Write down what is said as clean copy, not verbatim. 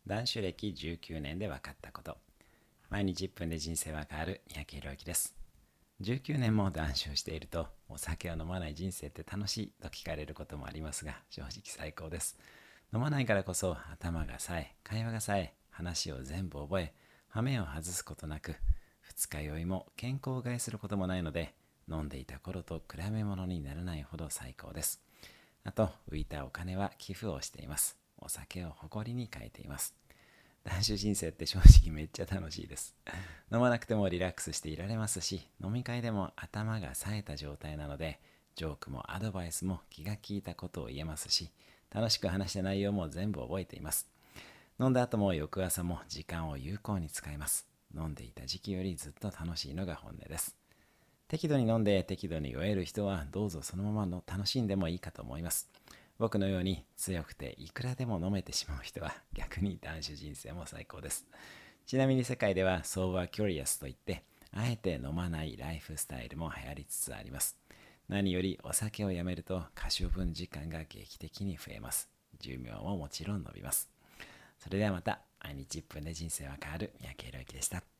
断酒歴19年で分かったこと。毎日1分で人生は変わる三宅宏之です。19年も断酒をしていると、お酒を飲まない人生って楽しいと聞かれることもありますが、正直最高です。飲まないからこそ頭が冴え、会話が冴え、話を全部覚え、羽目を外すことなく、二日酔いも健康を害することもないので、飲んでいた頃と比べ物にならないほど最高です。あと、浮いたお金は寄付をしています。お酒を誇りに変えています。断酒人生って正直めっちゃ楽しいです。飲まなくてもリラックスしていられますし、飲み会でも頭が冴えた状態なので、ジョークもアドバイスも気が利いたことを言えますし、楽しく話した内容も全部覚えています。飲んだ後も翌朝も時間を有効に使います。飲んでいた時期よりずっと楽しいのが本音です。適度に飲んで適度に酔える人はどうぞそのままの楽しんでもいいかと思います。僕のように強くていくらでも飲めてしまう人は逆に断酒人生も最高です。ちなみに世界ではソーバーキュリアスといって、あえて飲まないライフスタイルも流行りつつあります。何よりお酒をやめると可処分時間が劇的に増えます。寿命ももちろん伸びます。それではまた、毎日1分で人生は変わる三宅宏之でした。